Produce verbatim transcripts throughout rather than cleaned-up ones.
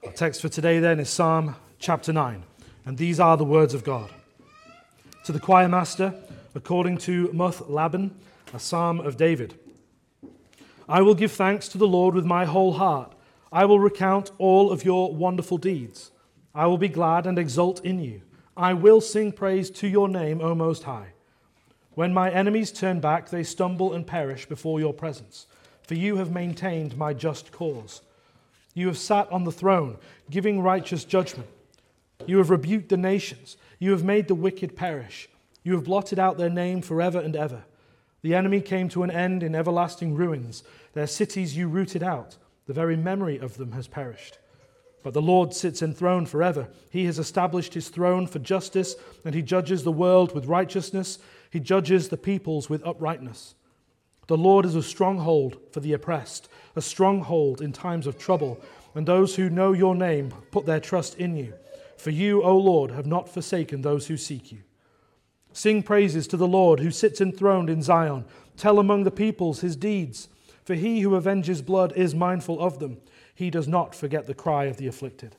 Our text for today then is Psalm chapter nine, and these are the words of God. To the choir master, according to Muth-labben, a psalm of David. I will give thanks to the Lord with my whole heart. I will recount all of your wonderful deeds. I will be glad and exult in you. I will sing praise to your name, O Most High. When my enemies turn back, they stumble and perish before your presence, for you have maintained my just cause. You have sat on the throne, giving righteous judgment. You have rebuked the nations. You have made the wicked perish. You have blotted out their name forever and ever. The enemy came to an end in everlasting ruins. Their cities you rooted out. The very memory of them has perished. But the Lord sits enthroned forever. He has established his throne for justice, and he judges the world with righteousness. He judges the peoples with uprightness. The Lord is a stronghold for the oppressed, a stronghold in times of trouble, and those who know your name put their trust in you. For you, O Lord, have not forsaken those who seek you. Sing praises to the Lord who sits enthroned in Zion. Tell among the peoples his deeds. For he who avenges blood is mindful of them. He does not forget the cry of the afflicted.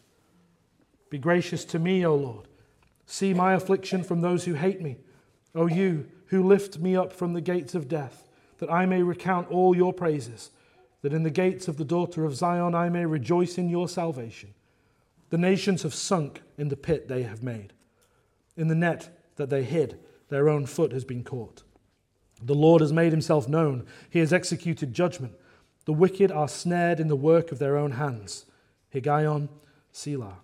Be gracious to me, O Lord. See my affliction from those who hate me. O you who lift me up from the gates of death, that I may recount all your praises, that in the gates of the daughter of Zion I may rejoice in your salvation. The nations have sunk in the pit they have made. In the net that they hid, their own foot has been caught. The Lord has made himself known. He has executed judgment. The wicked are snared in the work of their own hands. Higgaion, Selah.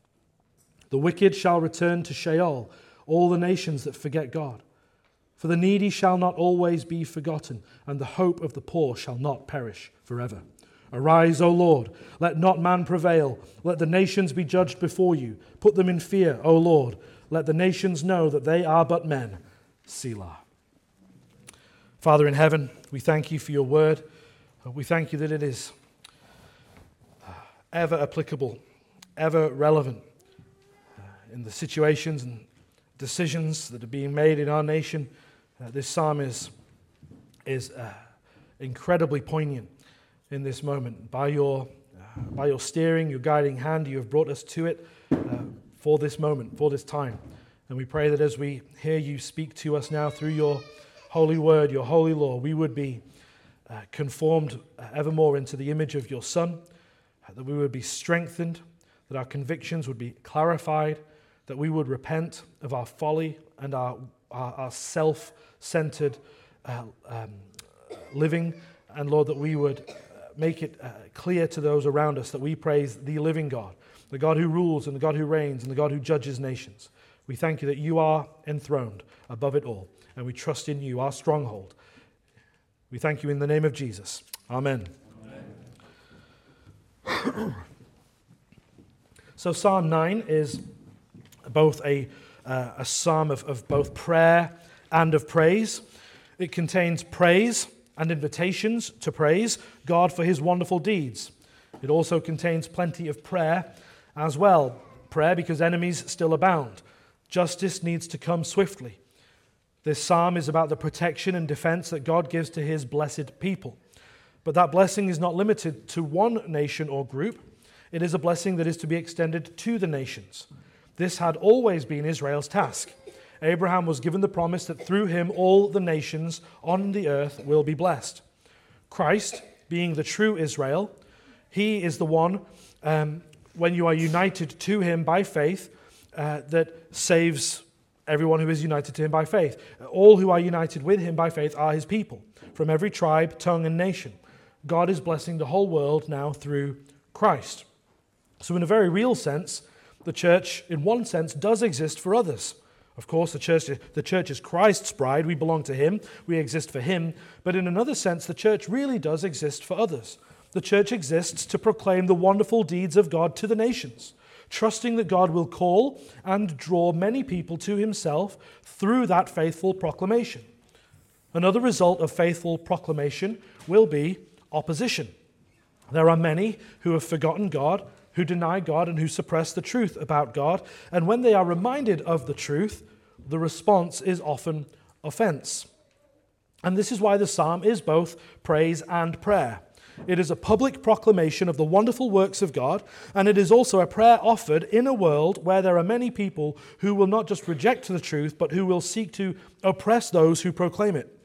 The wicked shall return to Sheol, all the nations that forget God. For the needy shall not always be forgotten, and the hope of the poor shall not perish forever. Arise, O Lord, let not man prevail. Let the nations be judged before you. Put them in fear, O Lord. Let the nations know that they are but men. Selah. Father in heaven, we thank you for your word. We thank you that it is ever applicable, ever relevant in the situations and decisions that are being made in our nation. Uh, this psalm is, is uh, incredibly poignant in this moment. By your, uh, by your steering, your guiding hand, you have brought us to it uh, for this moment, for this time. And we pray that as we hear you speak to us now through your holy word, your holy law, we would be uh, conformed uh, evermore into the image of your Son, uh, that we would be strengthened, that our convictions would be clarified, that we would repent of our folly and our, our, our self-centered uh, um, living, and Lord, that we would make it uh, clear to those around us that we praise the living God, the God who rules and the God who reigns and the God who judges nations. We thank you that you are enthroned above it all, and we trust in you, our stronghold. We thank you in the name of Jesus. Amen. Amen. So Psalm nine is both a, uh, a psalm of, of both prayer and of praise. It contains praise and invitations to praise God for his wonderful deeds. It also contains plenty of prayer as well. Prayer because enemies still abound. Justice needs to come swiftly. This psalm is about the protection and defense that God gives to his blessed people. But that blessing is not limited to one nation or group. It is a blessing that is to be extended to the nations. This had always been Israel's task. Abraham was given the promise that through him all the nations on the earth will be blessed. Christ, being the true Israel, he is the one, um, when you are united to him by faith, uh, that saves everyone who is united to him by faith. All who are united with him by faith are his people, from every tribe, tongue, and nation. God is blessing the whole world now through Christ. So in a very real sense, the church, in one sense, does exist for others. Of course, the church, the church is Christ's bride. We belong to him. We exist for him. But in another sense, the church really does exist for others. The church exists to proclaim the wonderful deeds of God to the nations, trusting that God will call and draw many people to himself through that faithful proclamation. Another result of faithful proclamation will be opposition. There are many who have forgotten God, who deny God, and who suppress the truth about God. And when they are reminded of the truth, the response is often offense. And this is why the psalm is both praise and prayer. It is a public proclamation of the wonderful works of God, and it is also a prayer offered in a world where there are many people who will not just reject the truth, but who will seek to oppress those who proclaim it.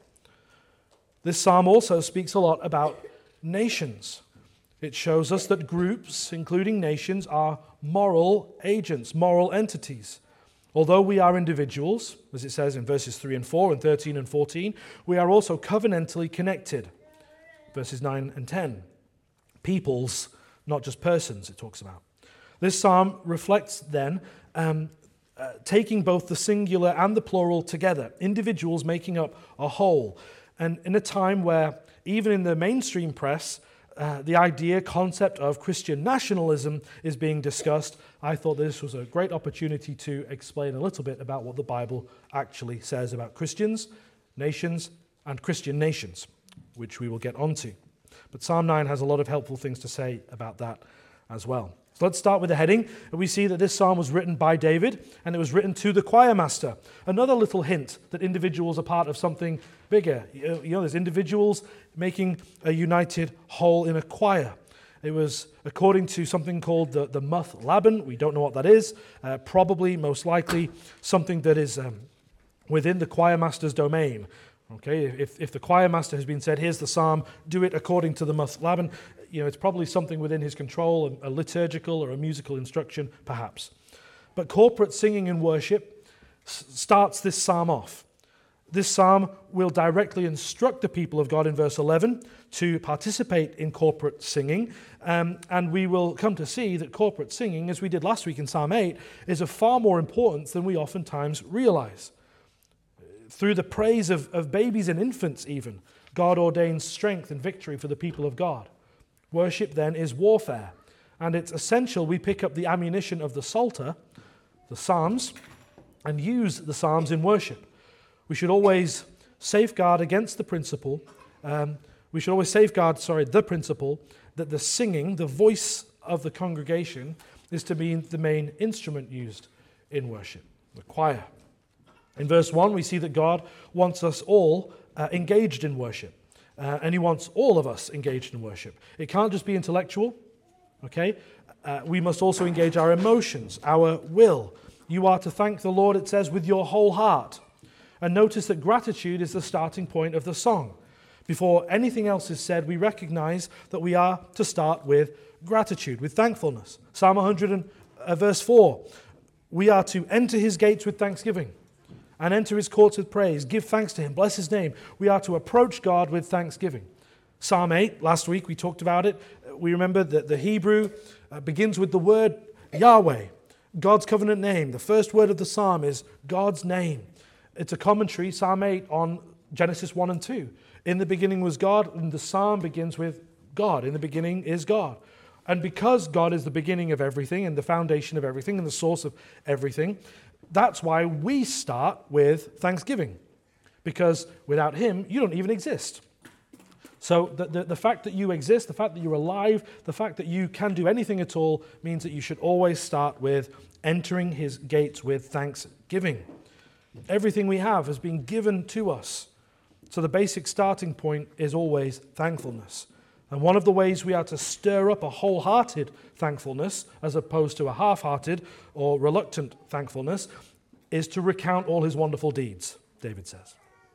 This psalm also speaks a lot about nations. It shows us that groups, including nations, are moral agents, moral entities. Although we are individuals, as it says in verses three and four and thirteen and fourteen, we are also covenantally connected. Verses nine and ten. Peoples, not just persons, it talks about. This psalm reflects then um, uh, taking both the singular and the plural together, individuals making up a whole. And in a time where, even in the mainstream press, uh, the idea, concept of Christian nationalism is being discussed, I thought this was a great opportunity to explain a little bit about what the Bible actually says about Christians, nations, and Christian nations, which we will get onto. But Psalm nine has a lot of helpful things to say about that as well. So let's start with the heading. We see that this psalm was written by David, and it was written to the choir master. Another little hint that individuals are part of something bigger. You know, there's individuals making a united whole in a choir. It was according to something called the, the Muth Laban. We don't know what that is. Uh, probably, most likely, something that is um, within the choir master's domain. Okay, if, if the choir master has been said, here's the psalm, do it according to the Muth Laban, you know, it's probably something within his control, a, a liturgical or a musical instruction, perhaps. But corporate singing and worship s- starts this psalm off. This psalm will directly instruct the people of God in verse eleven to participate in corporate singing, um, and we will come to see that corporate singing, as we did last week in Psalm eight, is of far more importance than we oftentimes realize. Through the praise of, of babies and infants even, God ordains strength and victory for the people of God. Worship then is warfare, and it's essential we pick up the ammunition of the Psalter, the Psalms, and use the Psalms in worship. We should always safeguard against the principle, um, we should always safeguard, sorry, the principle that the singing, the voice of the congregation, is to be the main instrument used in worship, the choir. In verse one, we see that God wants us all uh, engaged in worship. Uh, and he wants all of us engaged in worship. It can't just be intellectual, okay? Uh, we must also engage our emotions, our will. You are to thank the Lord, it says, with your whole heart. And notice that gratitude is the starting point of the song. Before anything else is said, we recognize that we are to start with gratitude, with thankfulness. Psalm one hundred, and, uh, verse four, we are to enter his gates with thanksgiving and enter his courts with praise. Give thanks to him, bless his name. We are to approach God with thanksgiving. Psalm eight, last week we talked about it. We remember that the Hebrew uh, begins with the word Yahweh, God's covenant name. The first word of the psalm is God's name. It's a commentary, Psalm eight, on Genesis one and two. In the beginning was God, and the psalm begins with God. In the beginning is God. And because God is the beginning of everything and the foundation of everything and the source of everything, that's why we start with thanksgiving. Because without him, you don't even exist. So the, the, the fact that you exist, the fact that you're alive, the fact that you can do anything at all means that you should always start with entering his gates with thanksgiving. Everything we have has been given to us. So the basic starting point is always thankfulness. And one of the ways we are to stir up a wholehearted thankfulness, as opposed to a half-hearted or reluctant thankfulness, is to recount all his wonderful deeds, David says.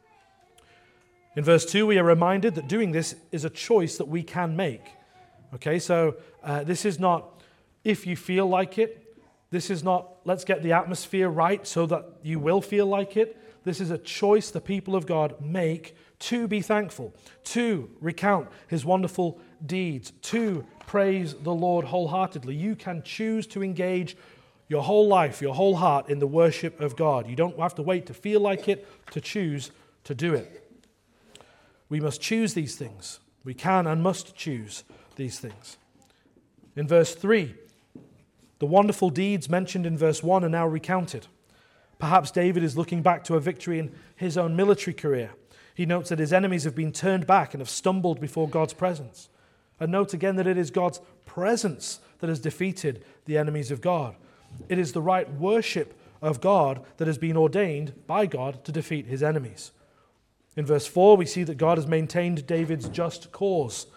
In verse two, we are reminded that doing this is a choice that we can make. Okay, so uh, this is not if you feel like it. This is not let's get the atmosphere right so that you will feel like it. This is a choice the people of God make to be thankful, to recount his wonderful deeds, to praise the Lord wholeheartedly. You can choose to engage your whole life, your whole heart in the worship of God. You don't have to wait to feel like it, to choose to do it. We must choose these things. We can and must choose these things. In verse three, the wonderful deeds mentioned in verse one are now recounted. Perhaps David is looking back to a victory in his own military career. He notes that his enemies have been turned back and have stumbled before God's presence. And note again that it is God's presence that has defeated the enemies of God. It is the right worship of God that has been ordained by God to defeat his enemies. In verse four, we see that God has maintained David's just cause.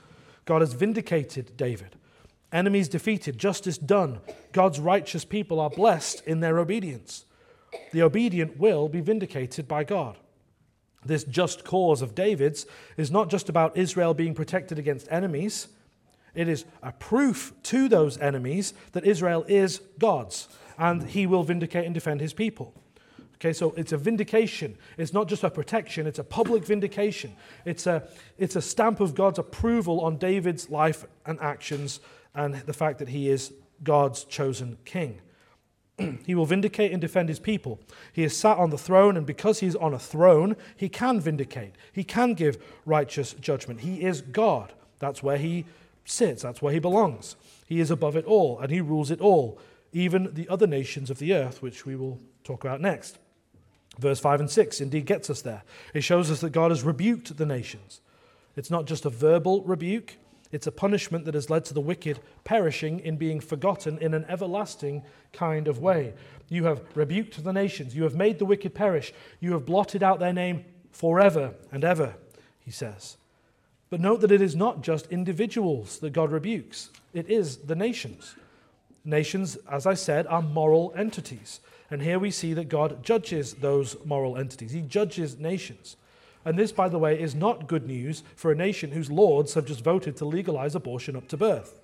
God has vindicated David. Enemies defeated, justice done. God's righteous people are blessed in their obedience. The obedient will be vindicated by God. This just cause of David's is not just about Israel being protected against enemies. It is a proof to those enemies that Israel is God's, and he will vindicate and defend his people. Okay, so it's a vindication. It's not just a protection, it's a public vindication. It's a, it's a stamp of God's approval on David's life and actions and the fact that he is God's chosen king. He will vindicate and defend his people. He is sat on the throne, and because he is on a throne, he can vindicate. He can give righteous judgment. He is God. That's where he sits. That's where he belongs. He is above it all, and he rules it all, even the other nations of the earth, which we will talk about next. Verse five and six indeed gets us there. It shows us that God has rebuked the nations. It's not just a verbal rebuke. It's a punishment that has led to the wicked perishing in being forgotten in an everlasting kind of way. You have rebuked the nations. You have made the wicked perish. You have blotted out their name forever and ever, he says. But note that it is not just individuals that God rebukes. It is the nations. Nations, as I said, are moral entities. And here we see that God judges those moral entities. He judges nations. And this, by the way, is not good news for a nation whose lords have just voted to legalize abortion up to birth.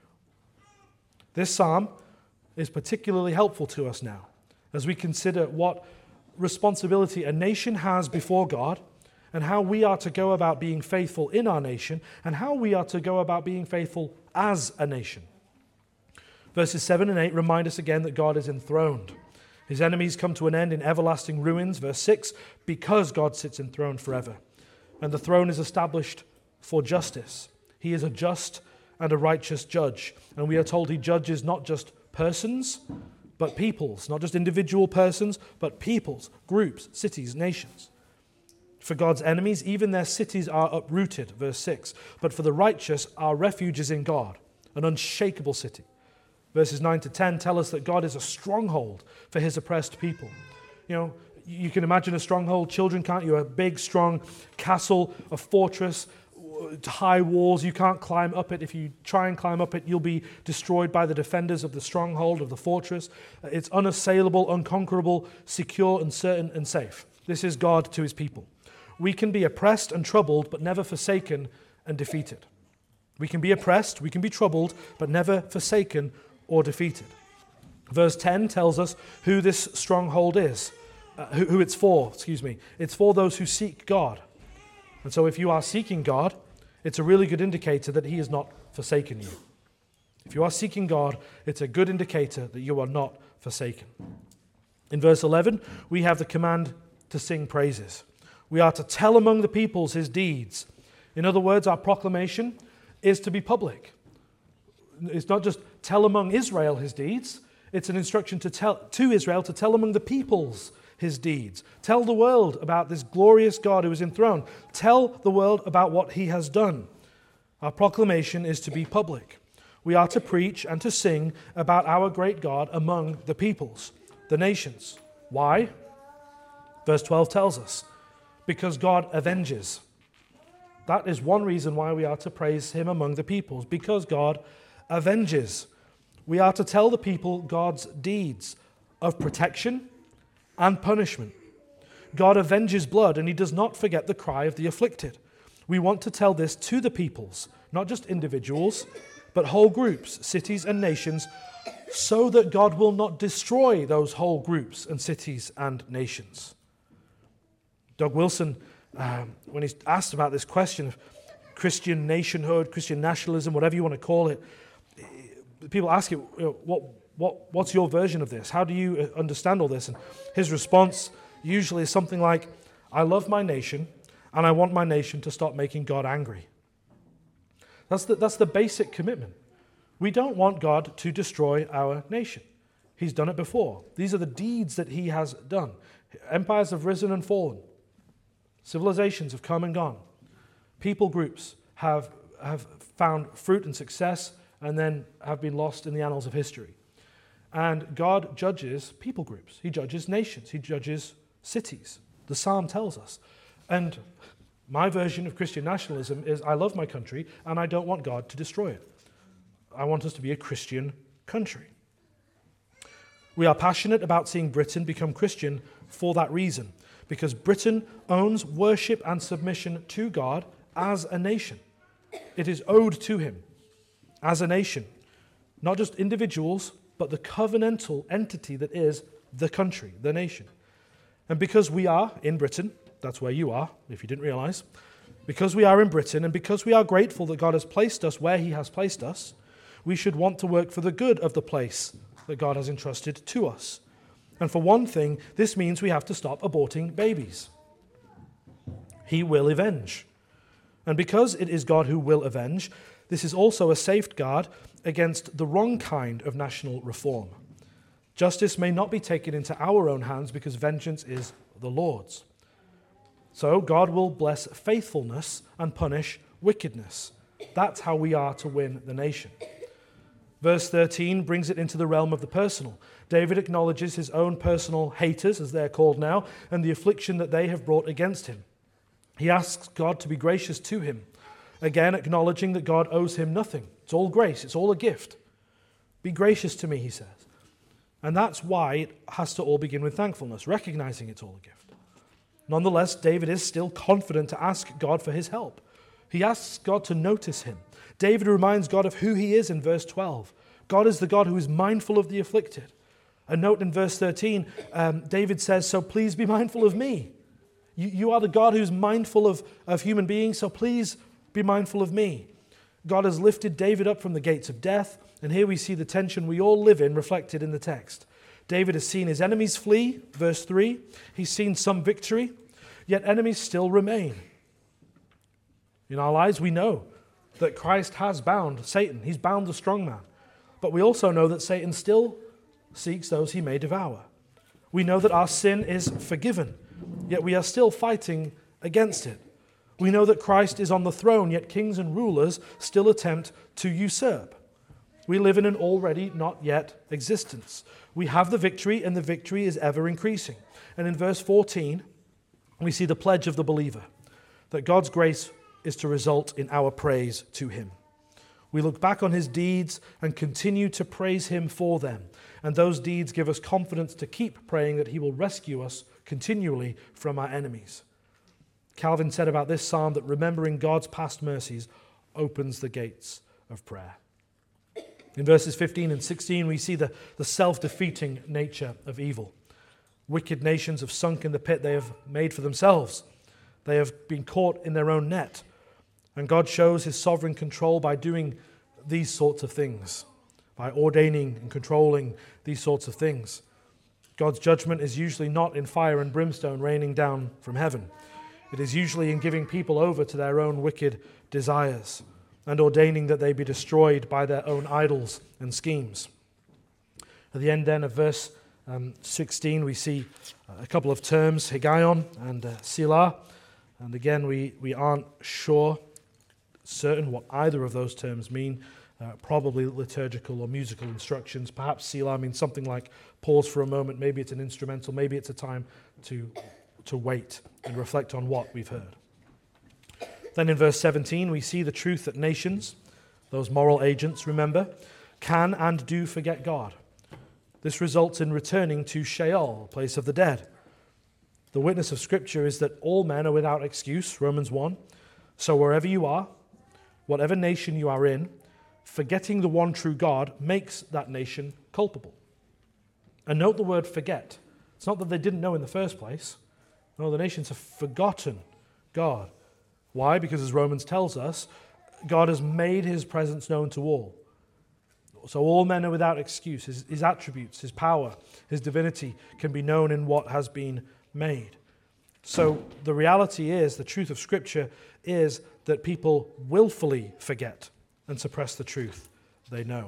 This psalm is particularly helpful to us now as we consider what responsibility a nation has before God and how we are to go about being faithful in our nation and how we are to go about being faithful as a nation. Verses seven and eight remind us again that God is enthroned. His enemies come to an end in everlasting ruins. Verse six, because God sits enthroned forever. And the throne is established for justice. He is a just and a righteous judge. And we are told he judges not just persons, but peoples. Not just individual persons, but peoples, groups, cities, nations. For God's enemies, even their cities are uprooted. Verse six. But for the righteous, our refuge is in God, an unshakable city. Verses nine to ten tell us that God is a stronghold for his oppressed people. You know, you can imagine a stronghold, children, can't you? A big, strong castle, a fortress, high walls. You can't climb up it. If you try and climb up it, you'll be destroyed by the defenders of the stronghold, of the fortress. It's unassailable, unconquerable, secure and certain and safe. This is God to his people. We can be oppressed and troubled, but never forsaken and defeated. We can be oppressed, we can be troubled, but never forsaken or defeated. Verse ten tells us who this stronghold is, uh, who, who it's for, excuse me. It's for those who seek God. And so if you are seeking God, it's a really good indicator that he has not forsaken you. If you are seeking God, it's a good indicator that you are not forsaken. In verse eleven, we have the command to sing praises. We are to tell among the peoples his deeds. In other words, our proclamation is to be public. It's not just tell among Israel his deeds. It's an instruction to tell to Israel to tell among the peoples his deeds. Tell the world about this glorious God who is enthroned. Tell the world about what he has done. Our proclamation is to be public. We are to preach and to sing about our great God among the peoples, the nations. Why? Verse twelve tells us, because God avenges. That is one reason why we are to praise him among the peoples, because God avenges. We are to tell the people God's deeds of protection and punishment. God avenges blood, and he does not forget the cry of the afflicted. We want to tell this to the peoples, not just individuals, but whole groups, cities and nations, so that God will not destroy those whole groups and cities and nations. Doug Wilson, um, when he's asked about this question of Christian nationhood, Christian nationalism, whatever you want to call it, people ask him, you know, what, what, what's your version of this? How do you understand all this? And his response usually is something like, I love my nation, and I want my nation to stop making God angry. That's the, that's the basic commitment. We don't want God to destroy our nation. He's done it before. These are the deeds that he has done. Empires have risen and fallen. Civilizations have come and gone. People groups have, have found fruit and success and then have been lost in the annals of history. And God judges people groups. He judges nations. He judges cities. The psalm tells us. And My version of Christian nationalism is I love my country and I don't want God to destroy it. I want us to be a Christian country. We are passionate about seeing Britain become Christian for that reason, because Britain owns worship and submission to God as a nation. It is owed to him as a nation, not just individuals, but the covenantal entity that is the country, the nation. And because we are in Britain, that's where you are, if you didn't realize, because we are in Britain and because we are grateful that God has placed us where he has placed us, we should want to work for the good of the place that God has entrusted to us. And for one thing, this means we have to stop aborting babies. He will avenge. And because it is God who will avenge, this is also a safeguard against the wrong kind of national reform. Justice may not be taken into our own hands because vengeance is the Lord's. So God will bless faithfulness and punish wickedness. That's how we are to win the nation. Verse thirteen brings it into the realm of the personal. David acknowledges his own personal haters, as they're called now, and the affliction that they have brought against him. He asks God to be gracious to him, again acknowledging that God owes him nothing. It's all grace, it's all a gift. Be gracious to me, he says. And that's why it has to all begin with thankfulness, recognizing it's all a gift. Nonetheless, David is still confident to ask God for his help. He asks God to notice him. David reminds God of who he is in verse twelve. God is the God who is mindful of the afflicted. A note in verse thirteen, um, David says, so please be mindful of me. You, you are the God who's mindful of, of human beings, so please be mindful of me. God has lifted David up from the gates of death, and here we see the tension we all live in reflected in the text. David has seen his enemies flee, verse three. He's seen some victory, yet enemies still remain. In our lives, we know that Christ has bound Satan. He's bound the strong man. But we also know that Satan still seeks those he may devour. We know that our sin is forgiven, yet we are still fighting against it. We know that Christ is on the throne, yet kings and rulers still attempt to usurp. We live in an already not yet existence. We have the victory, and the victory is ever increasing. And in verse fourteen, we see the pledge of the believer, that God's grace is to result in our praise to him. We look back on his deeds and continue to praise him for them. And those deeds give us confidence to keep praying that he will rescue us continually from our enemies. Calvin said about this psalm that remembering God's past mercies opens the gates of prayer. In verses fifteen and sixteen, we see the, the self-defeating nature of evil. Wicked nations have sunk in the pit they have made for themselves. They have been caught in their own net. And God shows his sovereign control by doing these sorts of things, by ordaining and controlling these sorts of things. God's judgment is usually not in fire and brimstone raining down from heaven. It is usually in giving people over to their own wicked desires and ordaining that they be destroyed by their own idols and schemes. At the end then of verse um, sixteen, we see a couple of terms, Higgaion and uh, Selah. And again, we, we aren't sure, certain what either of those terms mean. Uh, probably liturgical or musical instructions. Perhaps Selah means something like pause for a moment. Maybe it's an instrumental. Maybe it's a time to, to wait and reflect on what we've heard. Then in verse seventeen, we see the truth that nations, those moral agents, remember, can and do forget God. This results in returning to Sheol, place of the dead. The witness of Scripture is that all men are without excuse, Romans one. So wherever you are, whatever nation you are in, forgetting the one true God makes that nation culpable. And note the word forget. It's not that they didn't know in the first place. No, the nations have forgotten God. Why? Because as Romans tells us, God has made his presence known to all. So all men are without excuse. His, his attributes, his power, his divinity can be known in what has been made. So the reality is, the truth of Scripture is that people willfully forget and suppress the truth they know.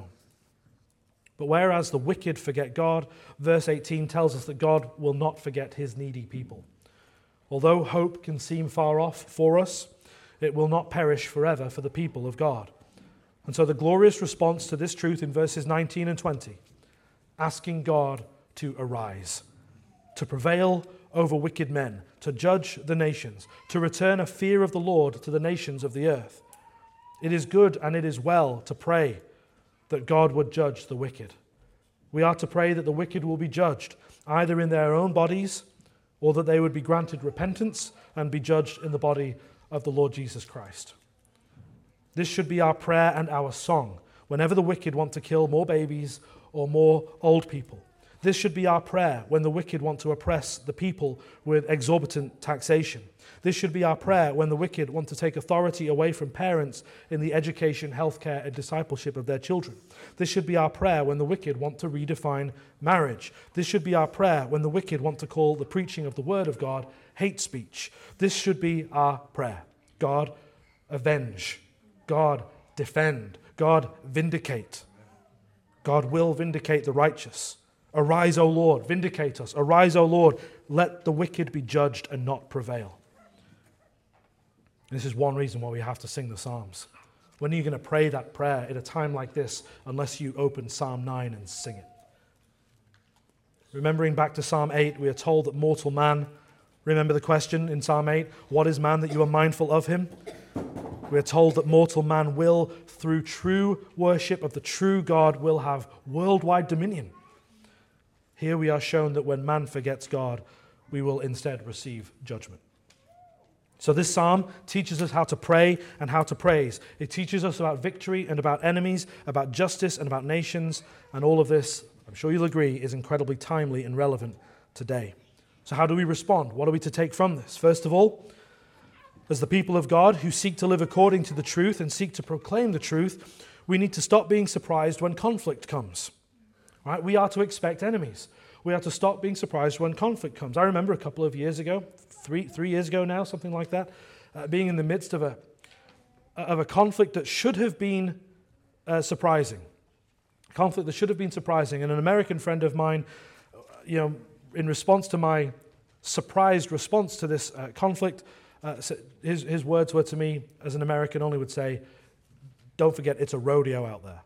But whereas the wicked forget God, verse eighteen tells us that God will not forget his needy people. Although hope can seem far off for us, it will not perish forever for the people of God. And so the glorious response to this truth in verses nineteen and twenty, asking God to arise, to prevail over wicked men, to judge the nations, to return a fear of the Lord to the nations of the earth. It is good and it is well to pray that God would judge the wicked. We are to pray that the wicked will be judged, either in their own bodies or that they would be granted repentance and be judged in the body of the Lord Jesus Christ. This should be our prayer and our song whenever the wicked want to kill more babies or more old people. This should be our prayer when the wicked want to oppress the people with exorbitant taxation. This should be our prayer when the wicked want to take authority away from parents in the education, healthcare, and discipleship of their children. This should be our prayer when the wicked want to redefine marriage. This should be our prayer when the wicked want to call the preaching of the word of God hate speech. This should be our prayer. God, avenge. God, defend. God, vindicate. God will vindicate the righteous. Arise, O Lord, vindicate us. Arise, O Lord, let the wicked be judged and not prevail. This is one reason why we have to sing the Psalms. When are you going to pray that prayer at a time like this unless you open Psalm nine and sing it? Remembering back to Psalm eight, we are told that mortal man, remember the question in Psalm eight, what is man that you are mindful of him? We are told that mortal man will, through true worship of the true God, will have worldwide dominion. Here we are shown that when man forgets God, we will instead receive judgment. So this psalm teaches us how to pray and how to praise. It teaches us about victory and about enemies, about justice and about nations, and all of this, I'm sure you'll agree, is incredibly timely and relevant today. So how do we respond? What are we to take from this? First of all, as the people of God who seek to live according to the truth and seek to proclaim the truth, we need to stop being surprised when conflict comes. Right? We are to expect enemies. We are to stop being surprised when conflict comes. I remember a couple of years ago, three three years ago now, something like that, uh, being in the midst of a of a conflict that should have been uh, surprising. A conflict that should have been surprising. And an American friend of mine, you know, in response to my surprised response to this uh, conflict, uh, his his words were to me, as an American only would say, "Don't forget, it's a rodeo out there."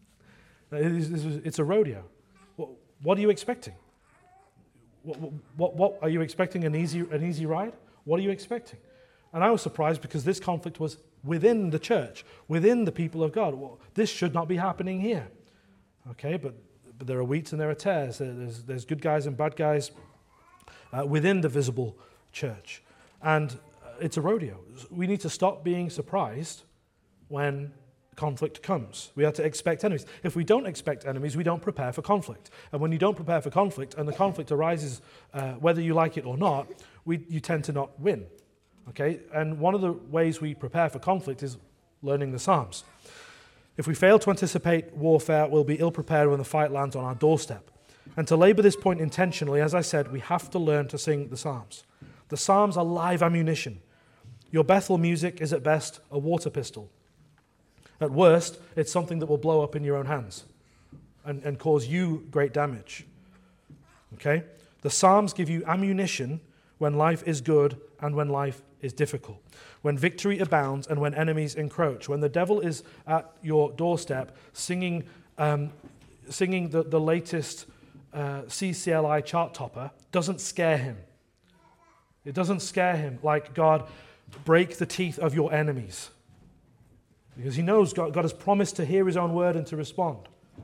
It's a rodeo. What are you expecting? What, what, what are you expecting? An easy, an easy ride? What are you expecting? And I was surprised because this conflict was within the church, within the people of God. Well, this should not be happening here. Okay, but, but there are wheats and there are tares. There's, there's good guys and bad guys uh, within the visible church. And it's a rodeo. We need to stop being surprised when conflict comes. We are to expect enemies. If we don't expect enemies, we don't prepare for conflict. And when you don't prepare for conflict, and the conflict arises, uh, whether you like it or not, we, you tend to not win. Okay? And one of the ways we prepare for conflict is learning the Psalms. If we fail to anticipate warfare, we'll be ill-prepared when the fight lands on our doorstep. And to labor this point intentionally, as I said, we have to learn to sing the Psalms. The Psalms are live ammunition. Your Bethel music is at best a water pistol. At worst, it's something that will blow up in your own hands and, and cause you great damage. Okay? The Psalms give you ammunition when life is good and when life is difficult, when victory abounds and when enemies encroach, when the devil is at your doorstep singing um, singing the, the latest uh, C C L I chart topper doesn't scare him. It doesn't scare him like God, break the teeth of your enemies. Because he knows God, God has promised to hear his own word and to respond.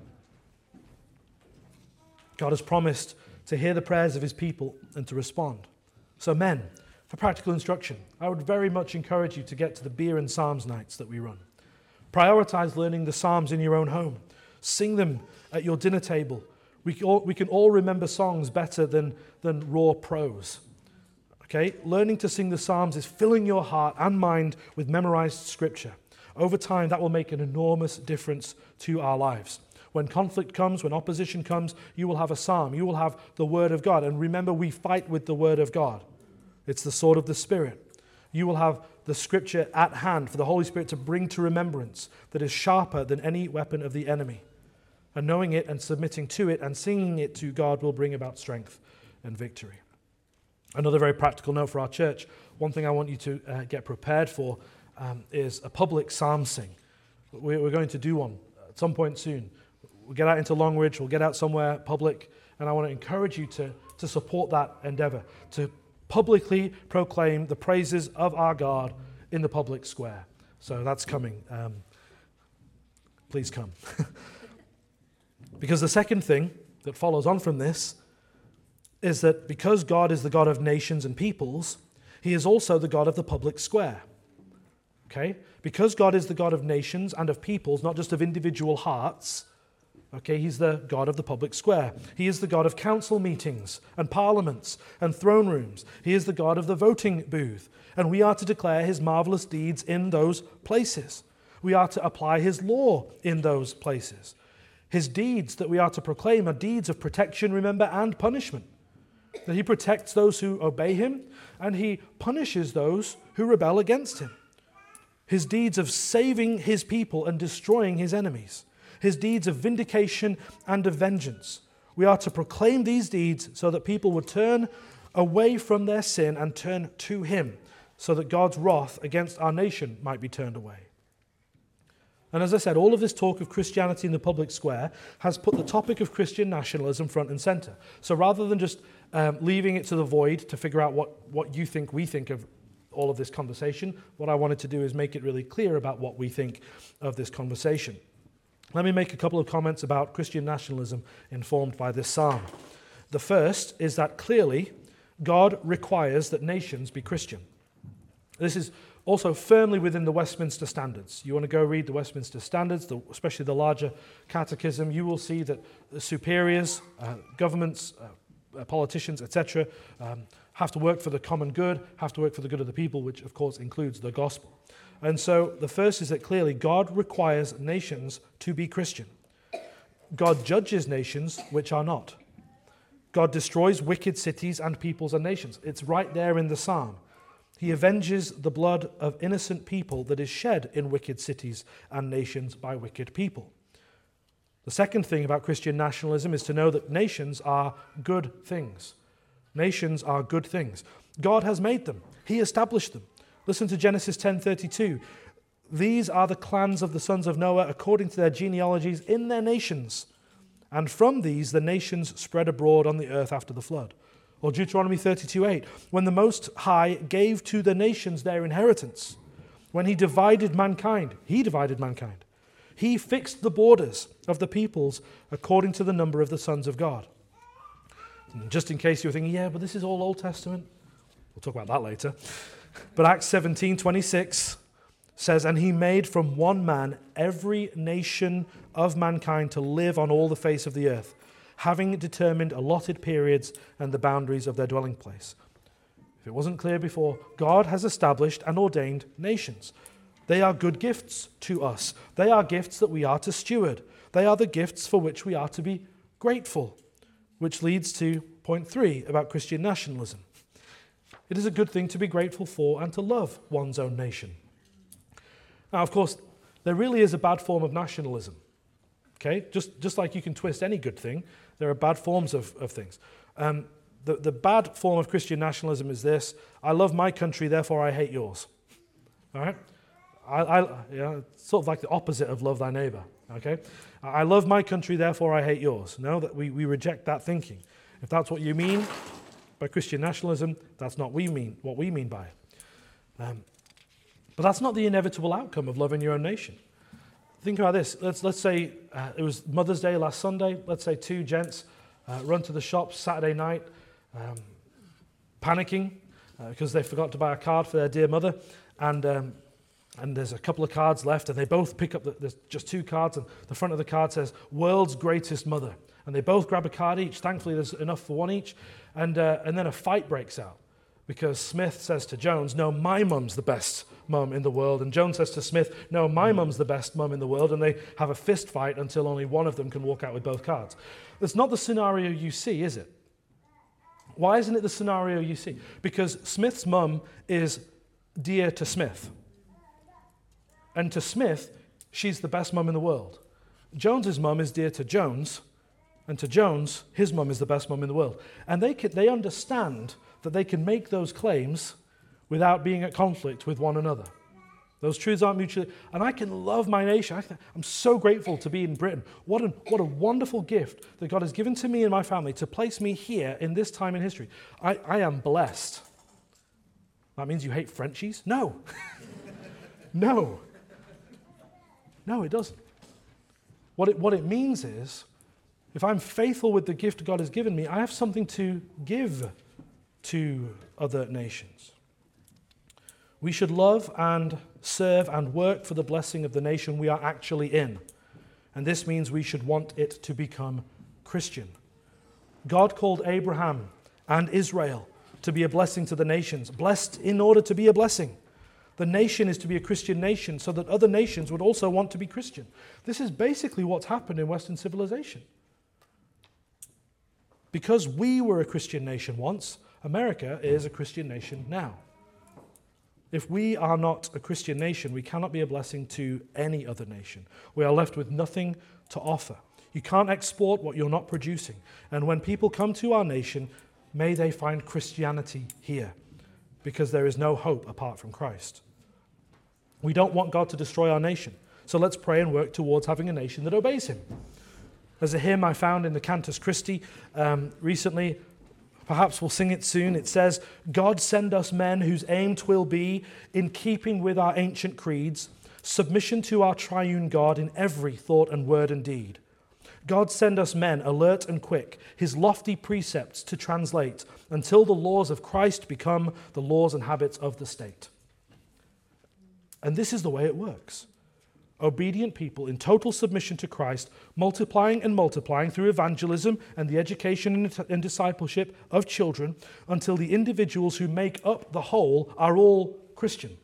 God has promised to hear the prayers of his people and to respond. So men, for practical instruction, I would very much encourage you to get to the beer and Psalms nights that we run. Prioritize learning the Psalms in your own home. Sing them at your dinner table. We can all, we can all remember songs better than, than raw prose. Okay? Learning to sing the Psalms is filling your heart and mind with memorized scripture. Over time, that will make an enormous difference to our lives. When conflict comes, when opposition comes, you will have a psalm. You will have the word of God. And remember, we fight with the word of God. It's the sword of the Spirit. You will have the scripture at hand for the Holy Spirit to bring to remembrance that is sharper than any weapon of the enemy. And knowing it and submitting to it and singing it to God will bring about strength and victory. Another very practical note for our church. One thing I want you to uh, get prepared for Um, is a public psalm sing. We're going to do one at some point soon. We'll get out into Longridge, we'll get out somewhere public, and I want to encourage you to, to support that endeavor, to publicly proclaim the praises of our God in the public square. So that's coming. Um, please come. Because the second thing that follows on from this is that because God is the God of nations and peoples, he is also the God of the public square. Okay? Because God is the God of nations and of peoples, not just of individual hearts, okay, he's the God of the public square. He is the God of council meetings and parliaments and throne rooms. He is the God of the voting booth. And we are to declare his marvelous deeds in those places. We are to apply his law in those places. His deeds that we are to proclaim are deeds of protection, remember, and punishment. That he protects those who obey him, and he punishes those who rebel against him. His deeds of saving his people and destroying his enemies. His deeds of vindication and of vengeance. We are to proclaim these deeds so that people would turn away from their sin and turn to him, so that God's wrath against our nation might be turned away. And as I said, all of this talk of Christianity in the public square has put the topic of Christian nationalism front and center. So rather than just um, leaving it to the void to figure out what, what you think we think of all of this conversation, what I wanted to do is make it really clear about what we think of this conversation. Let me make a couple of comments about Christian nationalism informed by this psalm. The first is that clearly God requires that nations be Christian. This is also firmly within the Westminster Standards. You want to go read the Westminster Standards, the, especially the larger catechism, you will see that the superiors, uh, governments, uh, politicians, et cetera, um, have to work for the common good, have to work for the good of the people, which of course includes the gospel. And so the first is that clearly God requires nations to be Christian. God judges nations which are not. God destroys wicked cities and peoples and nations. It's right there in the psalm. He avenges the blood of innocent people that is shed in wicked cities and nations by wicked people. The second thing about Christian nationalism is to know that nations are good things. Nations are good things. God has made them. He established them. Listen to Genesis ten thirty-two. These are the clans of the sons of Noah according to their genealogies in their nations. And from these the nations spread abroad on the earth after the flood. Or Deuteronomy thirty-two eight. When the Most High gave to the nations their inheritance, when he divided mankind, he divided mankind. He fixed the borders of the peoples according to the number of the sons of God. And just in case you're thinking, yeah, but this is all Old Testament. We'll talk about that later. But Acts seventeen twenty-six says, and he made from one man every nation of mankind to live on all the face of the earth, having determined allotted periods and the boundaries of their dwelling place. If it wasn't clear before, God has established and ordained nations. They are good gifts to us. They are gifts that we are to steward. They are the gifts for which we are to be grateful, which leads to point three about Christian nationalism. It is a good thing to be grateful for and to love one's own nation. Now, of course, there really is a bad form of nationalism. Okay? Just, just like you can twist any good thing, there are bad forms of, of things. Um, the, the bad form of Christian nationalism is this: I love my country, therefore I hate yours. All right? I, I, yeah, it's sort of like the opposite of love thy neighbor. Okay? I love my country, therefore I hate yours. No, that we, we reject that thinking. If that's what you mean by Christian nationalism, that's not we mean what we mean by it. Um, but that's not the inevitable outcome of loving your own nation. Think about this. Let's let's say uh, it was Mother's Day last Sunday. Let's say two gents uh, run to the shops Saturday night, um, panicking uh, because they forgot to buy a card for their dear mother, and um, and there's a couple of cards left, and they both pick up. The, there's just two cards, and the front of the card says "World's Greatest Mother," and they both grab a card each. Thankfully, there's enough for one each, and uh, and then a fight breaks out because Smith says to Jones, "No, my mum's the best mum in the world," and Jones says to Smith, "No, my mum's the best mum in the world," and they have a fist fight until only one of them can walk out with both cards. That's not the scenario you see, is it? Why isn't it the scenario you see? Because Smith's mum is dear to Smith. And to Smith, she's the best mum in the world. Jones's mum is dear to Jones, and to Jones, his mum is the best mum in the world. And they can, they understand that they can make those claims without being at conflict with one another. Those truths aren't mutually, and I can love my nation. I th- I'm so grateful to be in Britain. What a, what a wonderful gift that God has given to me and my family to place me here in this time in history. I, I am blessed. That means you hate Frenchies? No. no. No, it doesn't. What it, what it means is, if I'm faithful with the gift God has given me, I have something to give to other nations. We should love and serve and work for the blessing of the nation we are actually in. And this means we should want it to become Christian. God called Abraham and Israel to be a blessing to the nations, blessed in order to be a blessing. The nation is to be a Christian nation so that other nations would also want to be Christian. This is basically what's happened in Western civilization. Because we were a Christian nation once, America is a Christian nation now. If we are not a Christian nation, we cannot be a blessing to any other nation. We are left with nothing to offer. You can't export what you're not producing. And when people come to our nation, may they find Christianity here, because there is no hope apart from Christ. We don't want God to destroy our nation, so let's pray and work towards having a nation that obeys him. There's a hymn I found in the Cantus Christi um, recently. Perhaps we'll sing it soon. It says, God send us men whose aim 'twill be, in keeping with our ancient creeds, submission to our triune God in every thought and word and deed. God send us men alert and quick, his lofty precepts to translate, until the laws of Christ become the laws and habits of the state. And this is the way it works. Obedient people in total submission to Christ, multiplying and multiplying through evangelism and the education and discipleship of children, until the individuals who make up the whole are all Christian.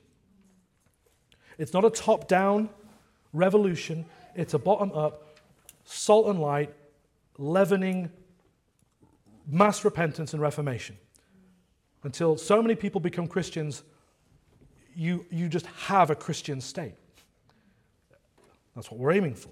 It's not a top-down revolution, it's a bottom-up, salt and light, leavening, mass repentance and reformation. Until so many people become Christians, you, you just have a Christian state. That's what we're aiming for.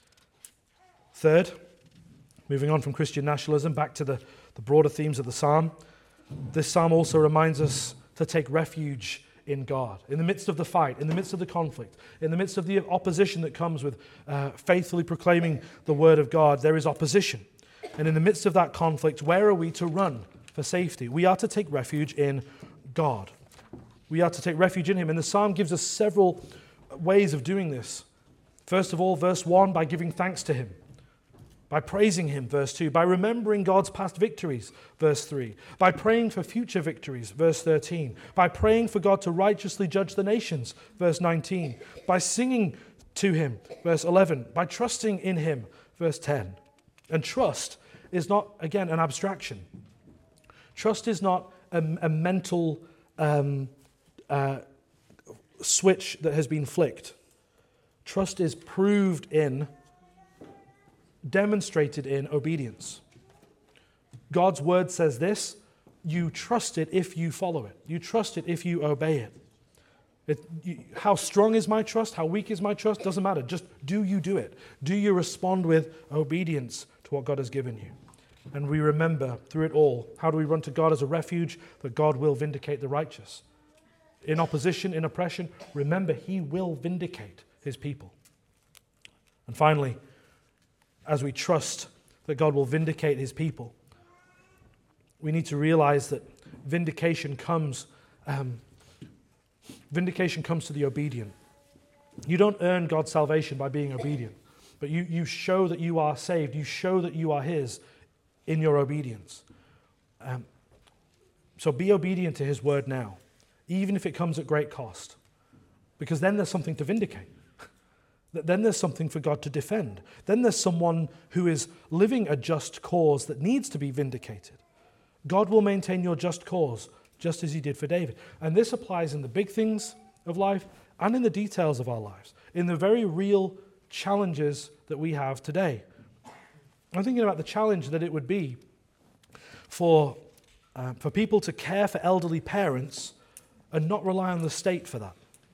Third, moving on from Christian nationalism back to the, the broader themes of the psalm, this psalm also reminds us to take refuge in God. In the midst of the fight, in the midst of the conflict, in the midst of the opposition that comes with uh, faithfully proclaiming the word of God, there is opposition. And in the midst of that conflict, where are we to run for safety? We are to take refuge in God. We are to take refuge in him. And the psalm gives us several ways of doing this. First of all, verse one, by giving thanks to him, by praising him, verse two, by remembering God's past victories, verse three, by praying for future victories, verse thirteen, by praying for God to righteously judge the nations, verse nineteen, by singing to him, verse eleven, by trusting in him, verse ten. And trust is not, again, an abstraction. Trust is not a, a mental um, uh, switch that has been flicked. Trust is proved in, demonstrated in obedience. God's word says this, you trust it if you follow it. You trust it if you obey it. it you, how strong is my trust? How weak is my trust? Doesn't matter. Just do you do it? Do you respond with obedience to what God has given you? And we remember through it all, how do we run to God as a refuge? That God will vindicate the righteous. In opposition, in oppression, remember he will vindicate his people. And finally, as we trust that God will vindicate his people, we need to realize that vindication comes um, vindication comes to the obedient. You don't earn God's salvation by being obedient, but you, you show that you are saved. You show that you are his in your obedience. Um, so be obedient to his word now, even if it comes at great cost, because then there's something to vindicate. Then there's something for God to defend. Then there's someone who is living a just cause that needs to be vindicated. God will maintain your just cause, just as he did for David. And this applies in the big things of life and in the details of our lives, in the very real challenges that we have today. I'm thinking about the challenge that it would be for, uh, for people to care for elderly parents and not rely on the state for that.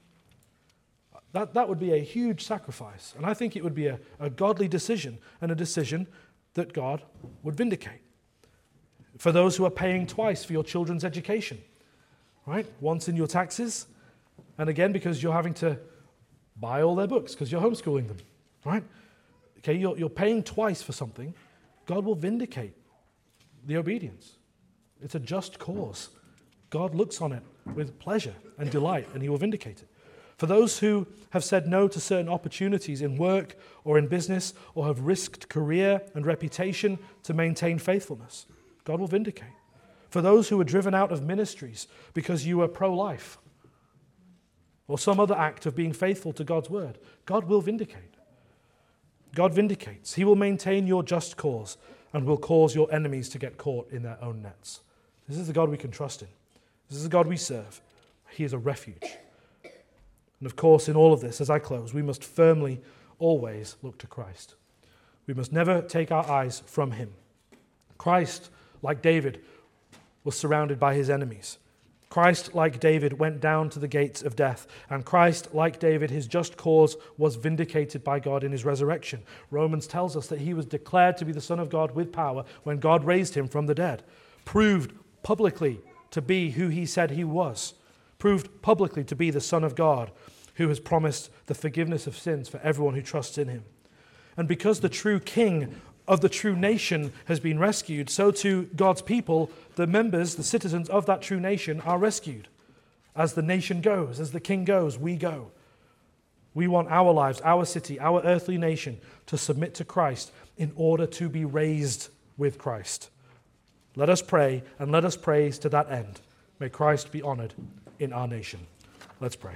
That, that would be a huge sacrifice. And I think it would be a, a godly decision and a decision that God would vindicate. For those who are paying twice for your children's education, right? Once in your taxes And again, because you're having to buy all their books because you're homeschooling them, right? Okay, you're, you're paying twice for something. God will vindicate the obedience. It's a just cause. God looks on it with pleasure and delight, and he will vindicate it. For those who have said no to certain opportunities in work or in business, or have risked career and reputation to maintain faithfulness, God will vindicate. For those who were driven out of ministries because you were pro-life, or some other act of being faithful to God's word, God will vindicate. God vindicates. He will maintain your just cause and will cause your enemies to get caught in their own nets. This is the God we can trust in. This is the God we serve. He is a refuge. And of course, in all of this, as I close, we must firmly always look to Christ. We must never take our eyes from him. Christ, like David, was surrounded by his enemies. Christ, like David, went down to the gates of death. And Christ, like David, his just cause was vindicated by God in his resurrection. Romans tells us that he was declared to be the Son of God with power when God raised him from the dead, proved publicly to be who he said he was, proved publicly to be the Son of God, who has promised the forgiveness of sins for everyone who trusts in him. And because the true King of the true nation has been rescued, so too God's people, the members, the citizens of that true nation, are rescued. As the nation goes, as the King goes, we go. We want our lives, our city, our earthly nation to submit to Christ in order to be raised with Christ. Let us pray, and let us praise to that end. May Christ be honored in our nation. Let's pray.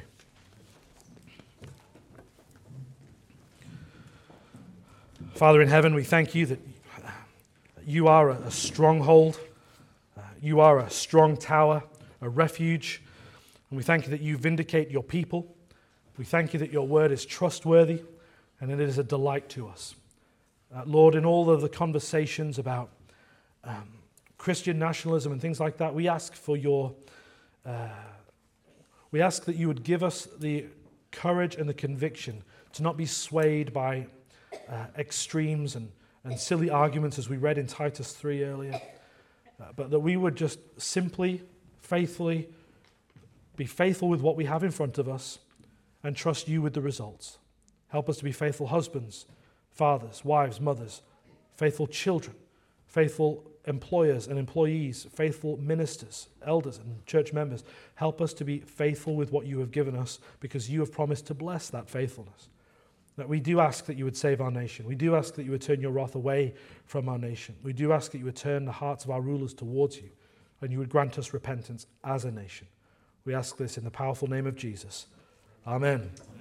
Father in heaven, we thank you that you are a stronghold, uh, you are a strong tower, a refuge, and we thank you that you vindicate your people. We thank you that your word is trustworthy and that it is a delight to us. Uh, Lord, in all of the conversations about um, Christian nationalism and things like that, we ask for your, uh, we ask that you would give us the courage and the conviction to not be swayed by uh, extremes and, and silly arguments as we read in Titus three earlier, uh, but that we would just simply, faithfully be faithful with what we have in front of us and trust you with the results. Help us to be faithful husbands, fathers, wives, mothers, faithful children, faithful employers and employees, faithful ministers, elders and church members. Help us to be faithful with what you have given us, because you have promised to bless that faithfulness. That we do ask that you would save our nation. We do ask that you would turn your wrath away from our nation. We do ask that you would turn the hearts of our rulers towards you, and you would grant us repentance as a nation. We ask this in the powerful name of Jesus. Amen.